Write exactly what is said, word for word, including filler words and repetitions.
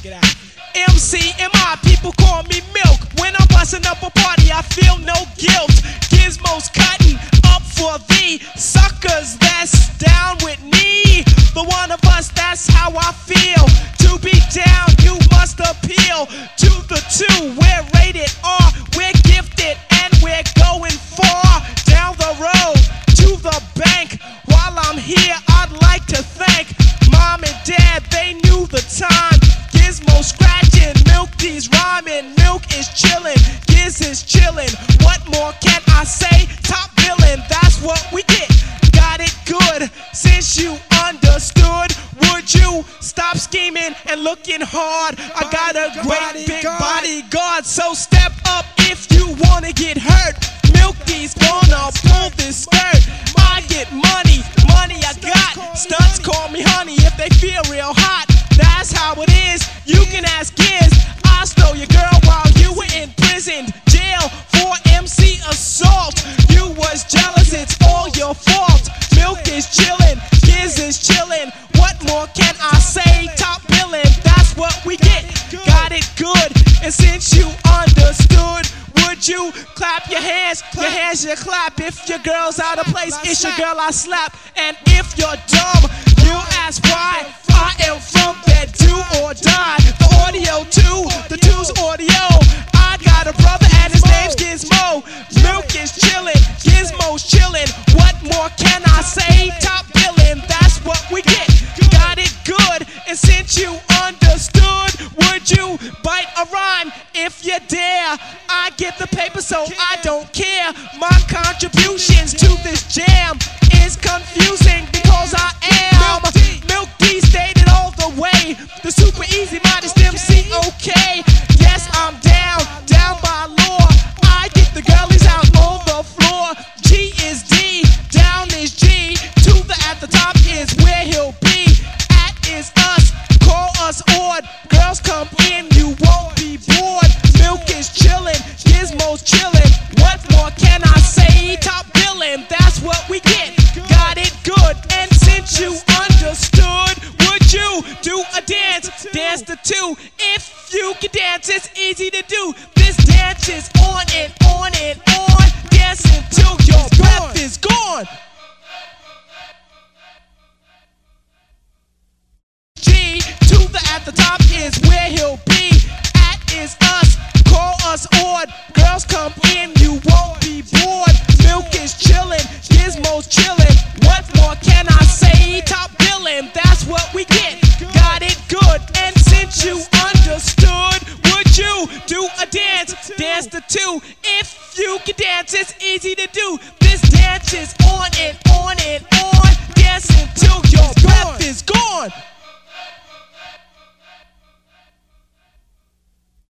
Check it out. M C and my people call me Milk. When I'm busting up a party, I feel no guilt. Gizmos cutting up for the suckers that's down with me. The one of us, that's how I feel. To be down, you must appeal to the two. We're rated R, we're gifted, and we're going far down the road to the bank. While I'm here, I'd like to thank Mom and Dad, they knew the time. Gizmo scratching, Milk D's rhyming, Milk is chillin', Giz is chillin'. What more can I say? Top billin', that's what we get. Got it good, since you understood. Would you stop scheming and looking hard? I got a great big bodyguard, so step up if you wanna get hurt. Milk D's gonna pull this skirt. I get money, money I got. Stunts call me honey if they feel real hot. That's how it is, you can ask Giz. I stole your girl while you were in prison. Jail for M C assault. You was jealous, it's all your fault. Milk is chillin', Giz is chillin'. What more can I say? Top billin', that's what we get. Got it good, and since you understood, would you clap your hands? Your hands you clap. If your girl's out of place, it's your girl I slap. And if you're dumb, you ask why. I am from that do or die. The audio two, the two's audio. I got a brother and his name's Gizmo. Milk is chillin', Gizmo's chillin'. What more can I say? Top billin', that's what we get. Got it good, and since you understood, would you bite a rhyme if you dare? I get the paper, so I don't care. My contributions to this jam is confusing because I am Milk D, stated all the way. The super easy modest M C, okay. Yes, I'm down, down by law. I get the girlies out on the floor. G is D, down is G. To the at the top is where he'll be. At is us, call us odd. Girls come in, you won't be bored. Milk is chillin', Gizmo's chillin'. What more can I say? Top billin', that's what we get. Got it good, and since you understood, would you do a dance? Dance the two. If you can dance, it's easy to do. This dance is on and on and on. Dance until your breath is gone. G to the at the top is where he'll be. At is us, call us odd. Girls come in, you won't be bored. Milk is chillin', Gizmo's chillin'. What more can I say? Top billin', that's what we get. Got it good, and since you understood, would you do a dance? Dance the two. If you can dance, it's easy to do. This dance is on and on and on.